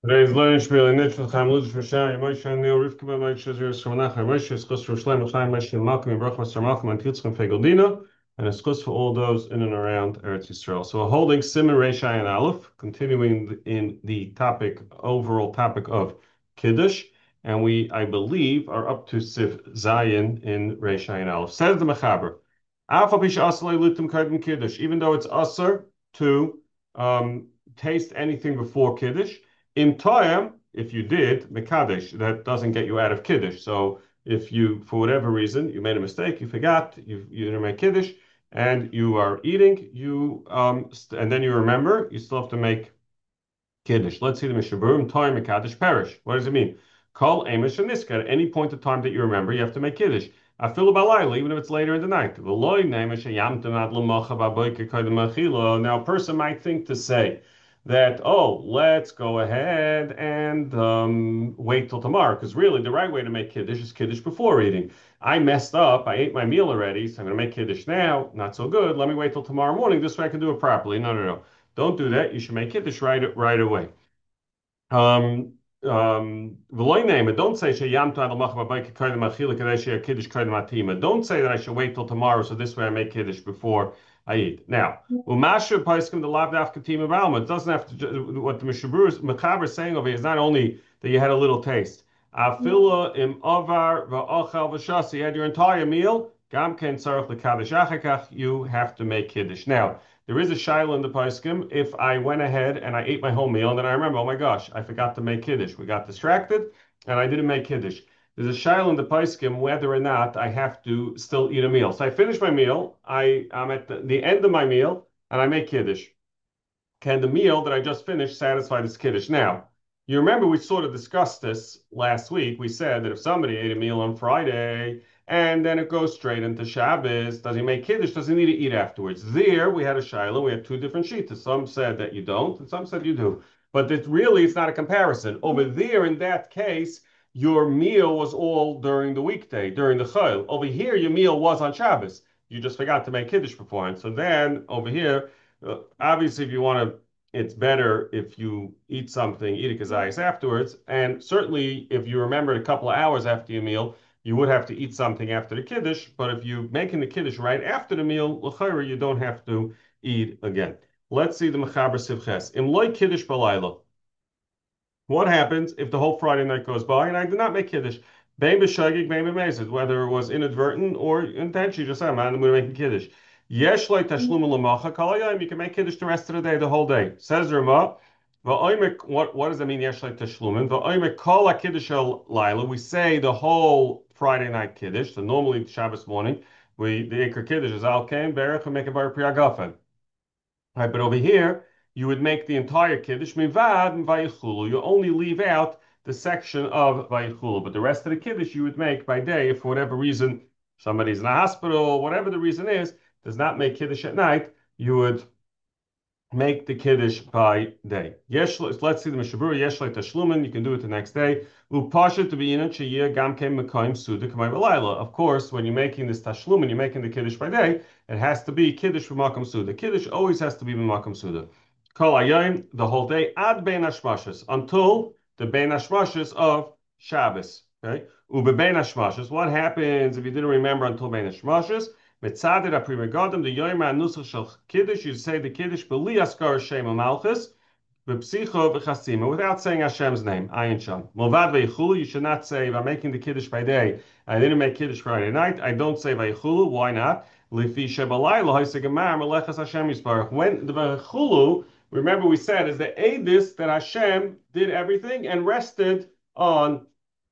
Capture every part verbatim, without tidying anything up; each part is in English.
Today's learning spiel in Nitz Chaim Ludish Mishai Moshe Neil Rivka Moshe Zir Shmanach Moshe Schus for Shlem Chaim Moshe Malcolm and Baruch Master Malcolm and Titzchem Fegoldina and a schus for all those in and around Eretz Yisrael. So we're holding Simon Reishai and Aleph, continuing in the topic, overall topic of Kiddush, and we, I believe, are up to Sif Zayin in Reishai and Aleph. Says the Mechaber, Alpha Pish Asalei Lutum Kaidim Kiddush, even though it's usher to um, taste anything before Kiddush. Im Toyam, if you did, Mekadesh, that doesn't get you out of Kiddush. So if you, for whatever reason, you made a mistake, you forgot, you, you didn't make Kiddush, and you are eating, you um, and then you remember, you still have to make Kiddush. Let's see the Mishaburim, Toyam, Mekadesh, Perish. What does it mean? Call Amish and Niska. At any point of time that you remember, you have to make Kiddush. Afilu balayla, even if it's later in the night. Now, a person might think to say, that, oh, let's go ahead and um, wait till tomorrow. Because really, the right way to make Kiddush is Kiddush before eating. I messed up. I ate my meal already, so I'm going to make Kiddush now. Not so good. Let me wait till tomorrow morning. This way I can do it properly. No, no, no. Don't do that. You should make Kiddush right, right away. Um, um, V'loy name it. Don't say sheyamtu ad l'machar b'bayit k'koydem achila kadei sheyeh kiddush koydem atima. Don't say that I should wait till tomorrow, so this way I make kiddush before I eat. Now, umasher paiskim the lav dafka tima b'alma. It doesn't have to. What the Mishabur Mechaber is saying over here is not only that you had a little taste. Afila im avar v'ochel v'shasi. You had your entire meal. Gam ken tzarich l'kadosh achakach. You have to make kiddush. Now. There is a shaila in the Paiskim. If I went ahead and I ate my whole meal, and then I remember, oh my gosh, I forgot to make Kiddush. We got distracted, and I didn't make Kiddush. There's a shaila in the Paiskim whether or not I have to still eat a meal. So I finish my meal, I, I'm at the, the end of my meal, and I make Kiddush. Can the meal that I just finished satisfy this Kiddush? Now, you remember we sort of discussed this last week. We said that if somebody ate a meal on Friday, and then it goes straight into Shabbos. Does he make Kiddush? Does he need to eat afterwards? There, we had a Shiloh. We had two different sheets. Some said that you don't, and some said you do. But it really, it's not a comparison. Over there, in that case, your meal was all during the weekday, during the Chayil. Over here, your meal was on Shabbos. You just forgot to make Kiddush beforehand. So then, over here, uh, obviously, if you want to, it's better if you eat something, eat a kazayas afterwards. And certainly, if you remember a couple of hours after your meal, you would have to eat something after the kiddush, but if you're making the kiddush right after the meal, l'chayra, you don't have to eat again. Let's see the mechaber sivches. Im loy kiddush balayla. What happens if the whole Friday night goes by and I did not make kiddush? Bein b'shagig, bein b'mezid, whether it was inadvertent or intentionally, just I'm in the mood of making kiddush. Yesh loy tashlum l'macha kol hayom. You can make kiddush the rest of the day, the whole day. Says Rama. What, what does that mean? Yesh like tashlumin. V'oimek kol kiddush laila. We say the whole Friday night kiddush. So normally Shabbos morning, we the ikar kiddush is al kain berach and make a bar priyagafen. Right, but over here you would make the entire kiddush mivad and vayichulu. You only leave out the section of vayichulu, but the rest of the kiddush you would make by day if for whatever reason somebody's in a hospital, whatever the reason is, does not make kiddush at night. You would make the kiddush by day. Yesh, let's see the Mishabura. Yesh like tashlumin. You can do it the next day. Upasha to be in a chiyah gam kem mekayim suda kamay v'layla. Of course, when you're making this tashlumin, you're making the kiddush by day. It has to be kiddush b'makam suda. Kiddush always has to be b'makam suda. Kol ayayim the whole day ad bein hashmashas until the bein hashmashas of Shabbos. Okay. Ube bein hashmashas. What happens if you didn't remember until bein hashmashas? Mitzadir aprimegadim the yoyma nusach shel kiddush. You say the kiddush b'li askar shema malchus v'psicho v'chasima without saying Hashem's name. Ayin sham. Movad v'yichulu. You should not say if I'm making the kiddush by day. I didn't make kiddush Friday night. I don't say v'yichulu. Why not? Lifi shebalai lohisegamar melechas Hashem yisparach. When the v'yichulu, remember we said is the edis that Hashem did everything and rested on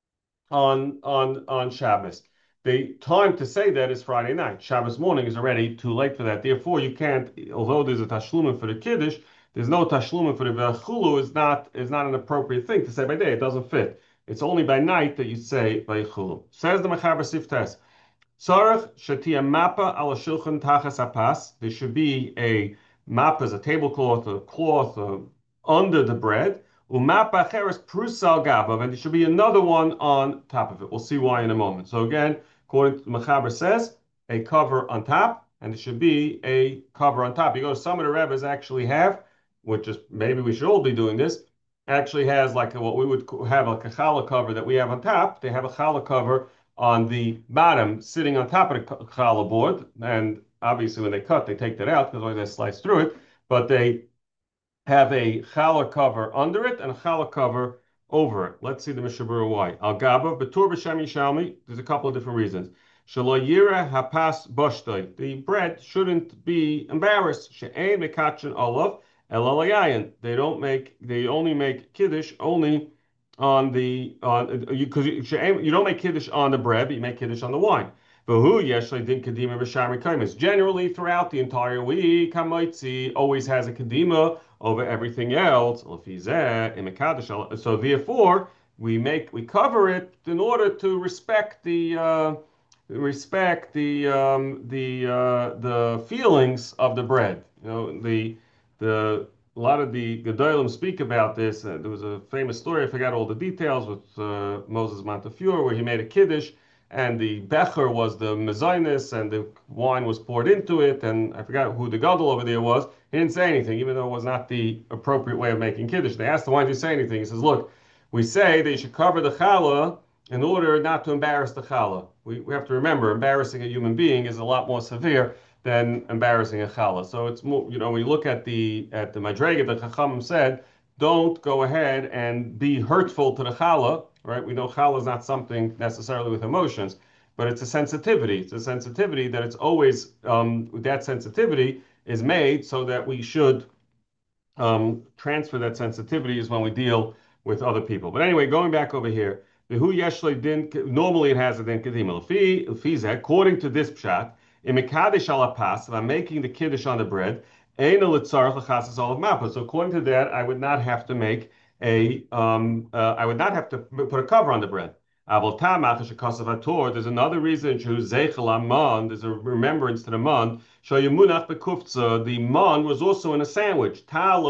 on on on Shabbos. The time to say that is Friday night. Shabbos morning is already too late for that. Therefore, you can't. Although there's a tashlumin for the kiddush, there's no tashlumin for the v'chulu. Is not is not an appropriate thing to say by day. It doesn't fit. It's only by night that you say v'chulu. Says the Mechaber Siftes. Sarach shatia mappa ala shulchan tachas apas. There should be a mappa, as a tablecloth, a cloth uh, under the bread. Umapa cheres prusal gabav, and there should be another one on top of it. We'll see why in a moment. So again, according to Mechaber says, a cover on top, and it should be a cover on top. You go, some of the rabbis actually have, which is maybe we should all be doing this, actually has like a, what we would have like a challah cover that we have on top. They have a challah cover on the bottom, sitting on top of the challah board. And obviously, when they cut, they take that out because they slice through it. But they have a challah cover under it and a challah cover over it. Let's see the Mishabura why. Al Gaba, Betur B'Shem Yishalmi, there's a couple of different reasons. Shelo Yira Hapas Boshtoi, the bread shouldn't be embarrassed. She'ein Mekachin Olav, El They don't make, they only make Kiddush only on the, on, because you, you, you don't make Kiddush on the bread, but you make Kiddush on the wine. V'hu yesh din kedima b'shari kaimis. Generally, throughout the entire week, hamaitzi always has a kedima over everything else. So therefore, we make we cover it in order to respect the uh, respect the um, the uh, the feelings of the bread. You know, the the a lot of the Gedolim speak about this. Uh, there was a famous story, I forgot all the details, with uh, Moses Montefiore, where he made a kiddush, and the becher was the mezainis, and the wine was poured into it, and I forgot who the gadol over there was. He didn't say anything, even though it was not the appropriate way of making kiddush. They asked him, why did you say anything? He says, look, we say that you should cover the challah in order not to embarrass the challah. We, we have to remember, embarrassing a human being is a lot more severe than embarrassing a challah. So it's more, you know, we look at the at the madrega, the Chacham said, don't go ahead and be hurtful to the challah, right? We know challah is not something necessarily with emotions, but it's a sensitivity. It's a sensitivity that it's always, um, that sensitivity is made so that we should um, transfer that sensitivity is when we deal with other people. But anyway, going back over here, the hu yeshle din, normally it has a din kedima. According to this pshat, in mekadesh ala pas, if I'm making the kiddush on the bread, ein litzarach lachasas olav mapa. So according to that, I would not have to make a, um, uh, I would not have to put a cover on the bread. There's another reason, there's a remembrance to the man. The man was also in a sandwich.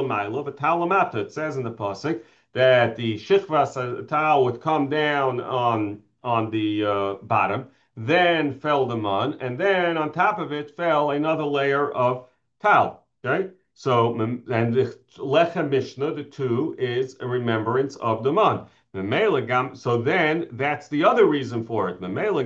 It says in the pasuk that the shichvas tal would come down on on the uh, bottom, then fell the man, and then on top of it fell another layer of tal. Okay, so and the lechem mishnah, the two is a remembrance of the man. So then that's the other reason for it. According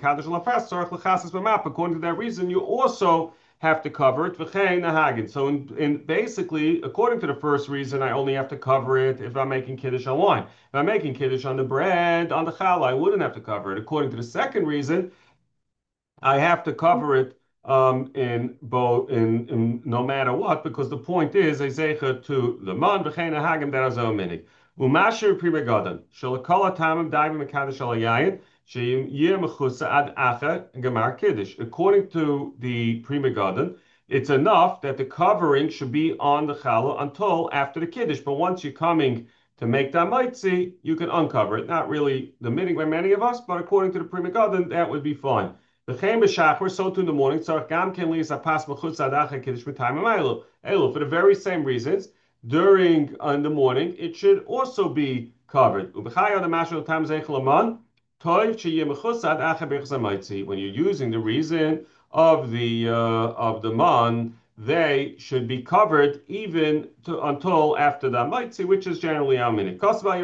to that reason, you also have to cover it. So in, in basically, according to the first reason, I only have to cover it if I'm making kiddush on wine. If I'm making kiddush on the bread, on the challah, I wouldn't have to cover it. According to the second reason, I have to cover it um, in both in, in no matter what, because the point is a zecher to the man v'chein hagim that is minig. Umasher prima gadan shalakala tamim daivim mekadosh al yayin sheyim yir mechusa ad acha gemar kiddush. According to the prima gadan, it's enough that the covering should be on the challah until after the kiddush. But once you're coming to make that mitzi, you can uncover it. Not really the minig by many of us, but according to the prima gadan, that would be fine. So too in the morning, for the very same reasons, during uh, in the morning, it should also be covered. When you're using the reason of the uh, of the man, they should be covered even to, until after the mitzi, which is generally our minute.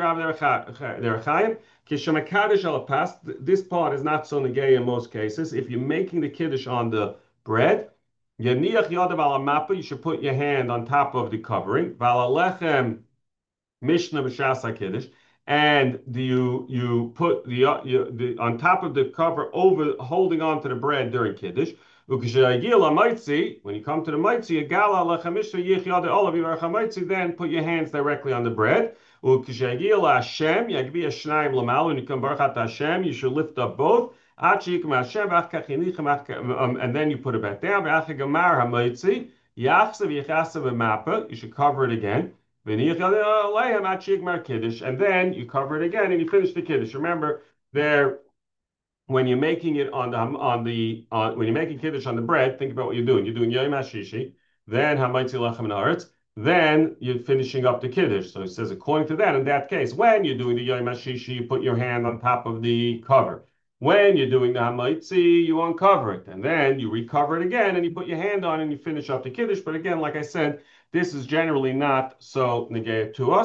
This part is not so negay in most cases. If you're making the kiddush on the bread, you should put your hand on top of the covering. Mishnah b'shas kiddush, and the, you you put the, uh, you, the on top of the cover over holding on to the bread during kiddush. When you come to the mitzi, then put your hands directly on the bread. When you come baruch Hashem, you should lift up both. Um, and then you put it back down. You should cover it again. And then you cover it again and you finish the kiddush. Remember, there when you're making it on the on the on, when you're making kiddush on the bread, think about what you're doing. You're doing yom hashishi, then hamaitzi lechem naaretz, then you're finishing up the kiddush. So it says according to that, in that case, when you're doing the yom hashishi, you put your hand on top of the cover. When you're doing the hamaitzi, you uncover it, and then you recover it again, and you put your hand on, and you finish up the kiddush. But again, like I said, this is generally not so negate to us.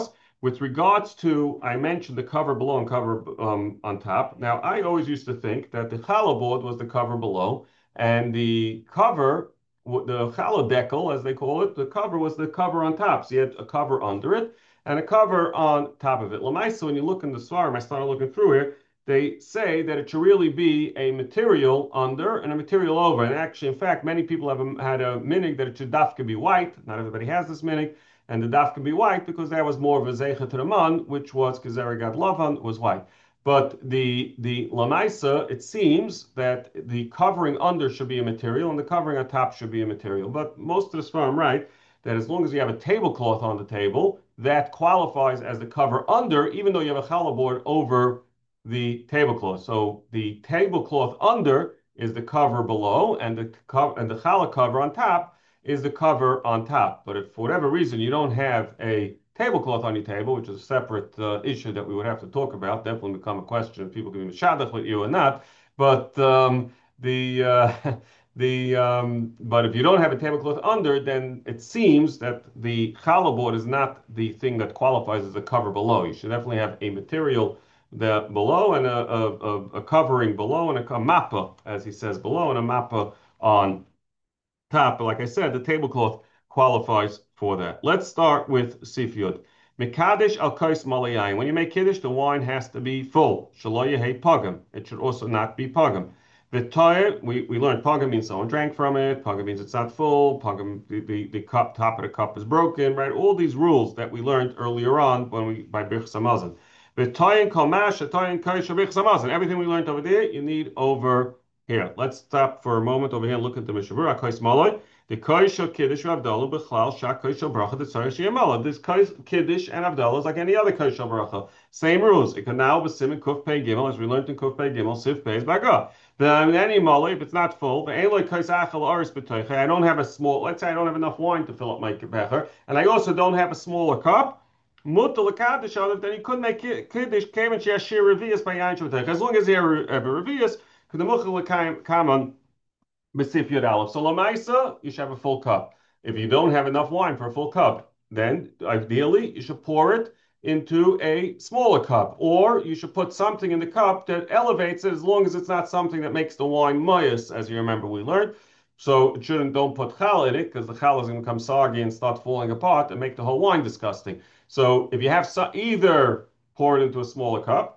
with regards to, I mentioned the cover below and cover um, on top. Now, I always used to think that the challah board was the cover below, and the cover, the challah decal, as they call it, the cover was the cover on top. So you had a cover under it and a cover on top of it. Lamaisa, when you look in the Svarim, I started looking through here, they say that it should really be a material under and a material over. And actually, in fact, many people have a, had a minig that it should dafka be white. Not everybody has this minig. And the daf can be white because that was more of a zeicha to the man, which was Gezerah Lavan was white. But the the lamaisa, it seems that the covering under should be a material and the covering on top should be a material. But most of the Sfarim write that as long as you have a tablecloth on the table, that qualifies as the cover under, even though you have a challah board over the tablecloth. So the tablecloth under is the cover below, and the co- and the challah cover on top is the cover on top. But if for whatever reason you don't have a tablecloth on your table, which is a separate uh, issue that we would have to talk about, definitely become a question if people can be mishadach with you or not. But um, the uh, the um, but if you don't have a tablecloth under, then it seems that the challah board is not the thing that qualifies as a cover below. You should definitely have a material that below and a, a, a covering below and a, a mappa, as he says below, and a mappa on top. But like I said, the tablecloth qualifies for that. Let's start with Sifyud. Mekadesh al kais malayayin. When you make kiddush, the wine has to be full. Shaloya hey pagam. It should also not be pagam. V'toyer, we, we learned pagam means someone drank from it. Pagam means it's not full. Pagam, the, the, the cup, top of the cup is broken, right? All these rules that we learned earlier on when we by Birchas Hamazon. V'toyin kamash, v'toyin kaish Birchas Hamazon. Everything we learned over there, you need over here. Let's stop for a moment over here and look at the Mishavur. Akais Malay. The Kaish of Kiddush of Avdallah B'chlal Shak Kaish of Bracha the Tzarech Shiyamala. This Kiddush and Avdallah is like any other Kaish of Bracha. Same rules. It can now be Simon Kuf Pei Gimel, as we learned in Kuf Pei Gimel, Sif Pei is Baga. Then any Malay, if it's not full, the Eloi Kais Achel Aris B'toiche. I don't have a small, let's say I don't have enough wine to fill up my becher, and I also don't have a smaller cup. Mutal Kaddish, then you couldn't make Kiddush, came and Shashir Revius by Yain Shvatech. As long as you have a Revius, could the Muchel come on. Besif Yud Aleph. So Lamaisa, you should have a full cup. If you don't have enough wine for a full cup, then ideally you should pour it into a smaller cup, or you should put something in the cup that elevates it, as long as it's not something that makes the wine moist, as you remember we learned. So it shouldn't, don't put chal in it, because the chal is going to become soggy and start falling apart and make the whole wine disgusting. So if you have so, either pour it into a smaller cup,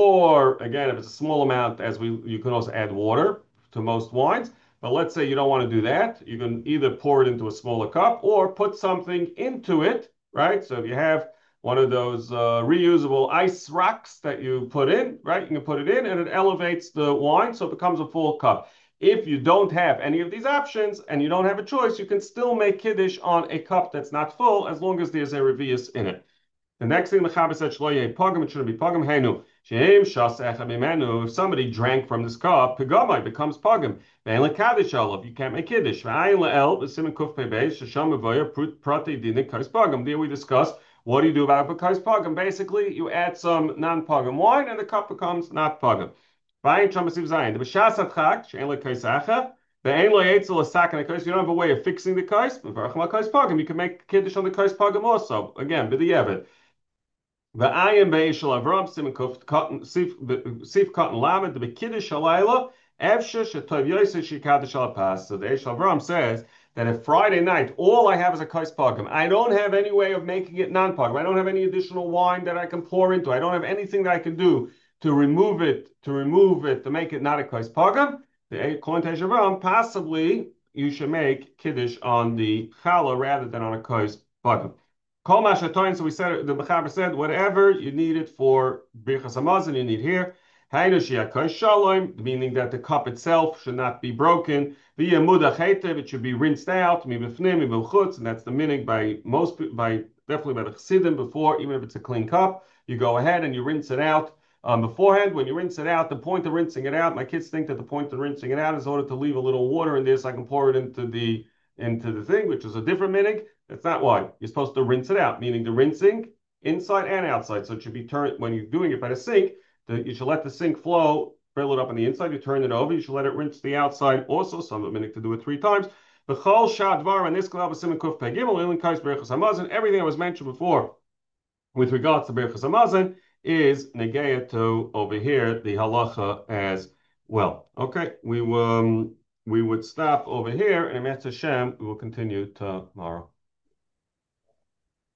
or again, if it's a small amount, as we you can also add water to most wines. But let's say you don't want to do that. You can either pour it into a smaller cup or put something into it, right? So if you have one of those uh, reusable ice rocks that you put in, right? You can put it in and it elevates the wine so it becomes a full cup. If you don't have any of these options and you don't have a choice, you can still make kiddush on a cup that's not full as long as there's a revius in it. The next thing the Chabad said, Shloye pagam, it shouldn't be pagam. Henu, sheim shas echa mimenu. If somebody drank from this cup, pigamai becomes pagam. Ve'en lekadish olav, you can't make kiddush. Ve'ayin le'el, v'simen kuf pebeis, shasham mevoya prati dinik kais pagam. There we discussed what do you do about kais pagam. Basically, you add some non-pagam wine and the cup becomes not pagam. Ve'ayin shamasiv zayin. The b'shas atchak, she'en lekais echa. Ve'en le'etzel asak and kais. You don't have a way of fixing the kais. V'varachma kais pagam. You can make kiddush on the kais pagam also. Again, b'di'evet. The ayin be'ishal avram siman kuf cotton sif cotton lamed the bekiddush halayla efsha shetov yosef shikadish alapas. So the Eishal Avram says that if Friday night all I have is a kais pagam, I don't have any way of making it non-pagam. I don't have any additional wine that I can pour into. I don't have anything that I can do to remove it, to remove it, to make it not a kais pagam. The according to Eishal Avram, possibly you should make kiddush on the challah rather than on a kais pagam. Kol mashatoin, so we said, the Mechaber said, whatever you need it for Birchas Hamazon, you need here. Hainu shiyakoy shalom, meaning that the cup itself should not be broken. Via mudach heitev, it should be rinsed out, mi b'fnim, mi b'chutz, and that's the meaning by most, by definitely by the Chassidim before, even if it's a clean cup, you go ahead and you rinse it out um, beforehand. When you rinse it out, the point of rinsing it out, my kids think that the point of rinsing it out is in order to leave a little water in there so I can pour it into the into the thing, which is a different meaning. That's not why. You're supposed to rinse it out, meaning the rinsing inside and outside. So it should be turned, when you're doing it by the sink, the, you should let the sink flow, fill it up on the inside, you turn it over, you should let it rinse the outside also, some of meaning to do it three times. The chol shadvar and this kuf pei gimel ilin kais berachos hamazon, everything that was mentioned before with regards to Birchas Hamazon is Negeya to over here the halacha as well. Okay, we um we would stop over here, and Hashem we will continue tomorrow.